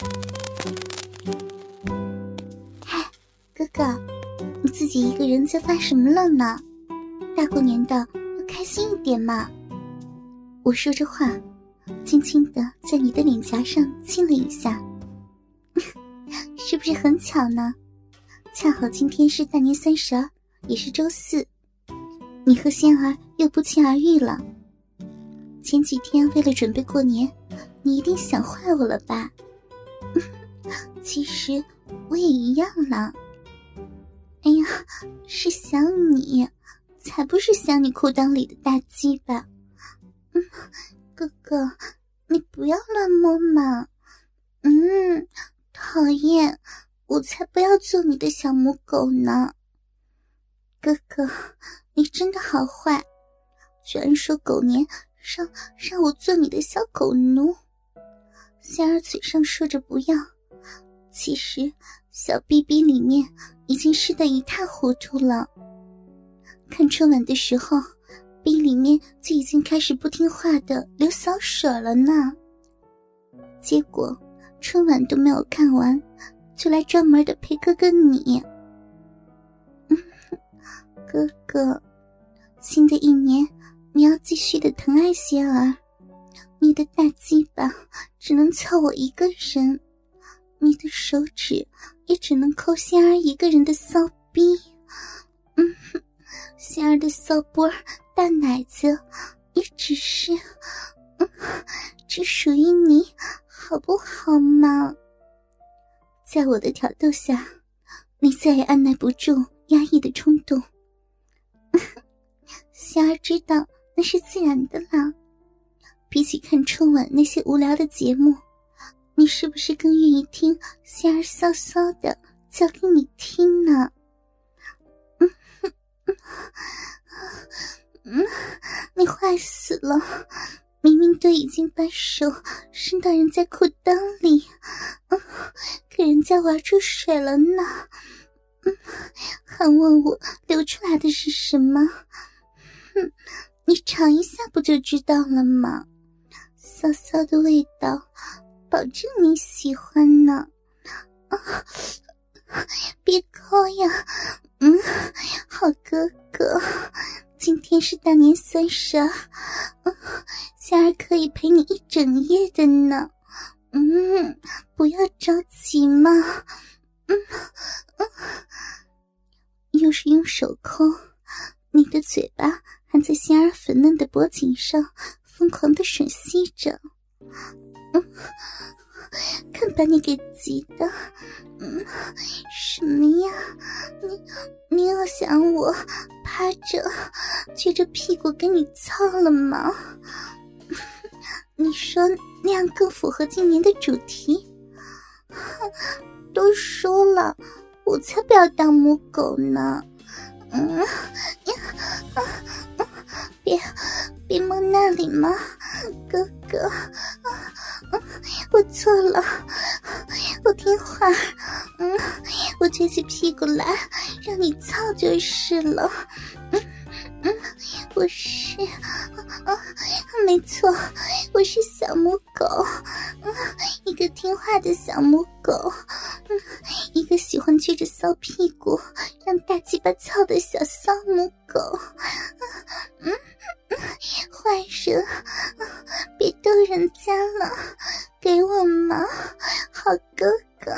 嗨，哥哥，你自己一个人在发什么愣呢？大过年的要开心一点嘛。我说着话，轻轻地在你的脸颊上亲了一下。是不是很巧呢？恰好今天是大年32，也是周四，你和仙儿又不期而遇了。前几天为了准备过年，你一定想坏我了吧？其实我也一样了。哎呀，是想你，才不是想你裤裆里的大鸡巴。哥哥，你不要乱摸嘛。讨厌，我才不要做你的小母狗呢。哥哥，你真的好坏，居然说狗年让我做你的小狗奴。仙儿嘴上说着不要，其实小逼逼里面已经湿得一塌糊涂了。看春晚的时候，逼里面就已经开始不听话的流骚水了呢。结果春晚都没有看完，就来专门的陪哥哥你。哥哥，新的一年你要继续的疼爱仙儿，你的大鸡巴只能操我一个人，你的手指也只能抠仙儿一个人的骚逼。仙儿的骚波大奶子也只属于你，好不好嘛？在我的挑逗下，你再也按耐不住压抑的冲动。仙儿知道那是自然的啦，比起看春晚那些无聊的节目，你是不是更愿意听仙儿骚骚的叫给你听呢？你坏死了，明明都已经把手伸到人家裤裆里，给人家玩出水了呢。还问我流出来的是什么？你尝一下不就知道了吗？骚骚的味道，保证你喜欢呢。别抠呀，好哥哥，今天是大年32，仙儿可以陪你一整夜的呢。不要着急嘛。又是用手抠，你的嘴巴还在仙儿粉嫩的脖颈上疯狂地吮吸着。看把你给急的。什么呀？你又想我趴着撅着屁股给你操了吗？你说那样更符合今年的主题？都说了，我才不要当母狗呢。别摸那里嘛，哥哥。我错了，我听话。我撅起屁股来让你操就是了。我是没错，我是小母狗，一个听话的小母狗，一个喜欢撅着骚屁股让大鸡巴操的小骚母狗。坏人，别逗人家了，给我嘛，好哥哥。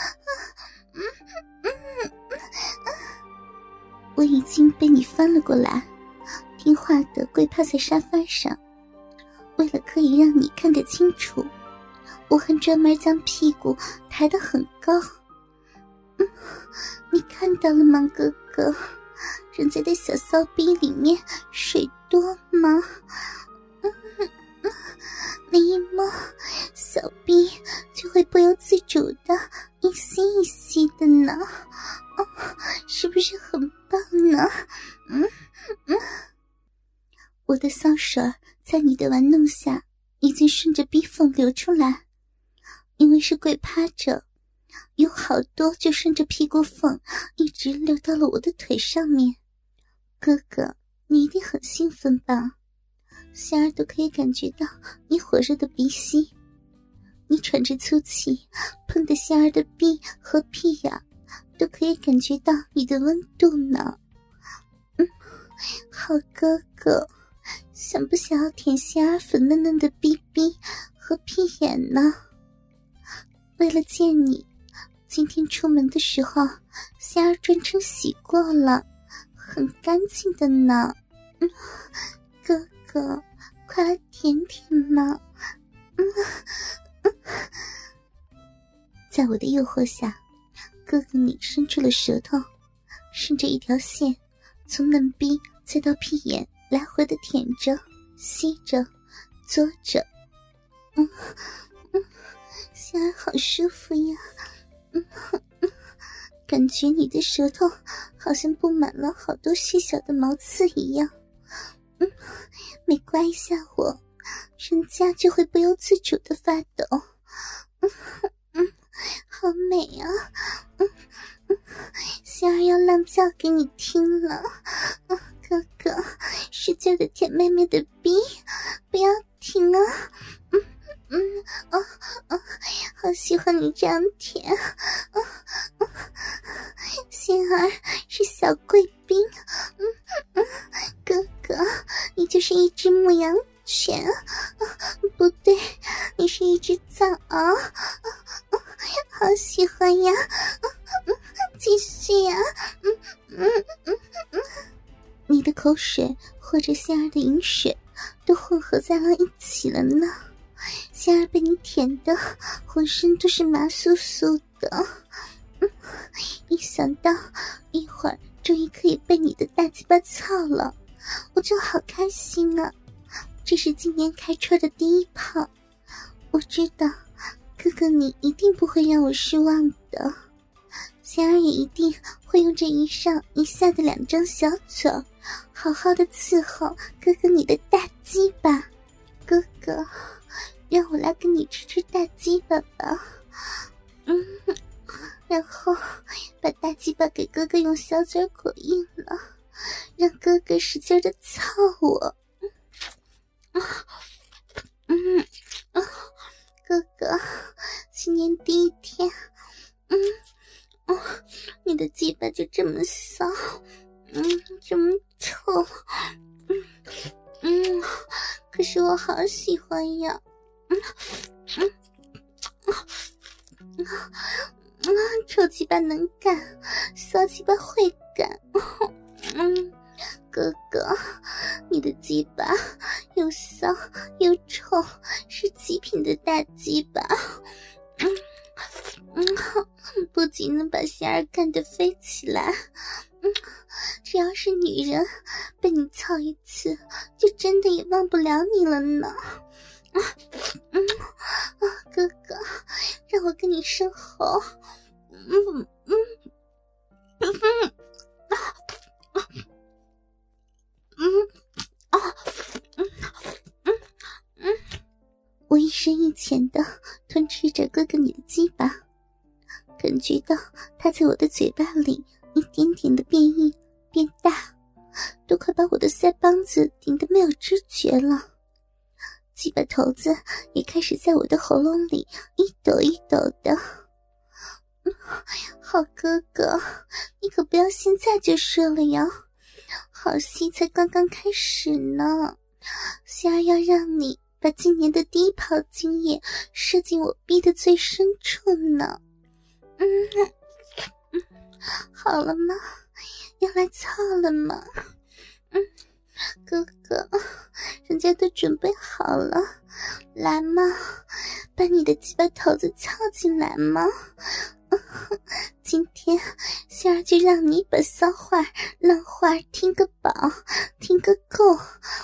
我已经被你翻了过来，听话的跪趴在沙发上。为了可以让你看得清楚，我还专门将屁股抬得很高。你看到了吗，哥哥？人家的小骚逼里面水多吗？你一摸，小逼就会不由自主的一吸一吸的呢。是不是很棒呢？我的骚水在你的玩弄下已经顺着逼缝流出来，因为是跪趴着，有好多就顺着屁股缝一直流到了我的腿上面。哥哥，你一定很兴奋吧？仙儿都可以感觉到你火热的鼻息。 你喘着粗气碰的仙儿的臂和屁眼都可以感觉到你的温度呢。好哥哥，想不想要舔仙儿粉嫩嫩的逼逼和屁眼呢？为了见你，今天出门的时候仙儿专程洗过了，很干净的呢。哥哥，快来舔舔嘛。在我的诱惑下，哥哥你伸出了舌头，顺着一条线从嫩逼再到屁眼来回的舔着吸着嘬着。仙儿好舒服呀。感觉你的舌头好像布满了好多细小的毛刺一样。每刮一下我，人家就会不由自主的发抖。好美啊。仙儿要浪叫给你听了。哥哥，使劲的舔妹妹的逼，不要停啊。好喜欢你这样舔。仙儿是小贵宾。哥哥，你就是一只牧羊犬。不对，你是一只藏獒。好喜欢呀。继续呀。你的口水或者仙儿的饮水都混合在了一起了呢。仙儿被你舔得浑身都是麻酥酥的。一想到一会儿终于可以被你的大鸡巴操了，我就好开心啊。这是今年开春的第一炮，我知道哥哥你一定不会让我失望的。仙儿也一定会用这一上一下的2张小嘴好好的伺候哥哥你的大鸡巴。哥哥，让我来跟你吃吃大鸡巴吧。然后把大鸡巴给哥哥用小嘴裹硬了，让哥哥使劲的操我。哥哥，新年第一天，你的鸡巴就这么骚，这么臭，可是我好喜欢呀。臭鸡巴能干，骚鸡巴会干。哥哥，你的鸡巴又骚又臭，是极品的大鸡巴。不仅能把仙儿干得飞起来，只要是女人被你操一次，就真的也忘不了你了呢。哥哥，让我跟你生猴。我一深一浅的吞吃着哥哥你的鸡巴，感觉到它在我的嘴巴里一点点的变硬变大，都快把我的腮帮子顶得没有知觉了。鸡巴头子也开始在我的喉咙里一抖一抖的。好哥哥，你可不要现在就射了呀，好戏才刚刚开始呢。仙儿要让你把今年的第一炮精液射进我逼的最深处呢。好了吗？要来操了吗？哥哥，人家都准备好了，来嘛，把你的鸡巴头子操进来嘛。今天仙儿就让你把骚话浪话听个饱，听个够。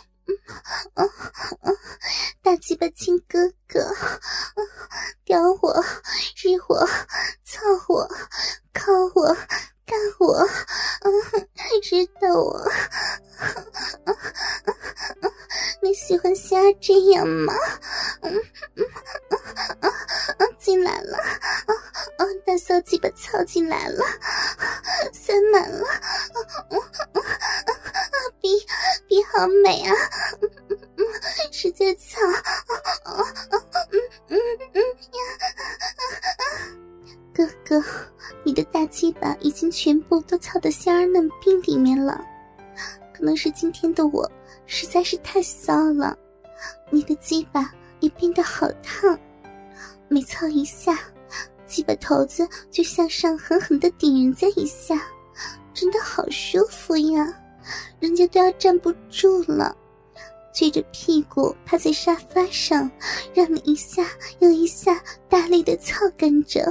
大鸡巴亲哥哥，叼我，日我，操我，靠我，干我，日到我。你喜欢仙儿这样吗？进来了，大骚鸡巴操进来了，塞满了，逼好美啊！使劲操， 哥，你的大鸡巴已经全部都操到仙儿嫩逼里面了，可能是今天的我实在是太骚了，你的鸡巴也变得好烫，每操一下，鸡巴头子就向上狠狠地顶人家一下，真的好舒服呀，人家都要站不住了，撅着屁股趴在沙发上，让你一下又一下大力的操干着。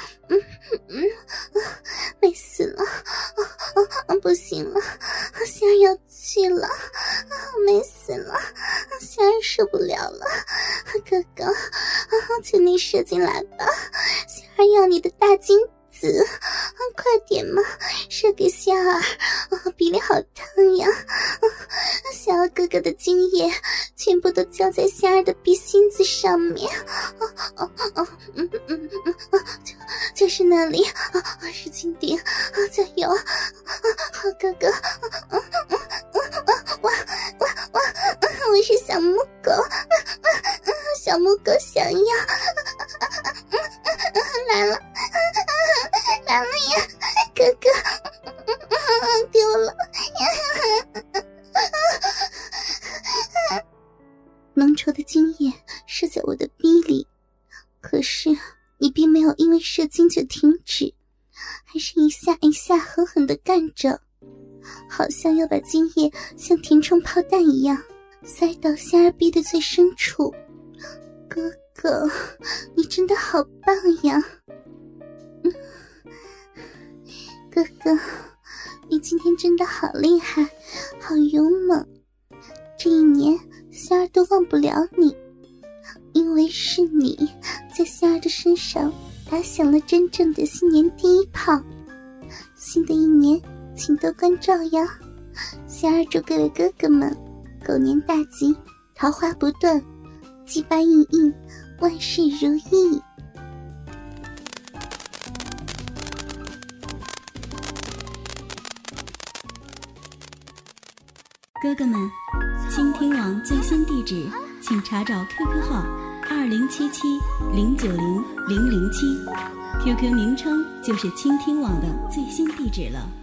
美死了，不行了，仙儿要去了，美死了，仙儿受不了了，哥哥，求你射进来吧，仙儿要你的大金子，快点嘛，射给仙儿，鼻里好烫呀，想要哥哥的精液全部都浇在仙儿的鼻心子上面，就是那里，使劲点，加油，好哥哥，我是小母狗，小母狗想要，来了呀，哥哥，丢了。浓稠的精液射在我的逼里，可是你并没有因为射精就停止，还是一下一下狠狠地干着，好像要把精液像填充炮弹一样塞到仙儿逼的最深处。哥哥，你真的好棒呀！哥哥，你今天真的好厉害，好勇猛，这一年仙儿都忘不了你，因为是你在仙儿的身上打响了真正的新年第一炮。新的一年请多关照呀，仙儿祝各位哥哥们狗年大吉，桃花不断，鸡巴硬硬，万事如意。 哥哥们，倾听网最新地址请查找 QQ 号2077090007，QQ 名称就是倾听网的最新地址了。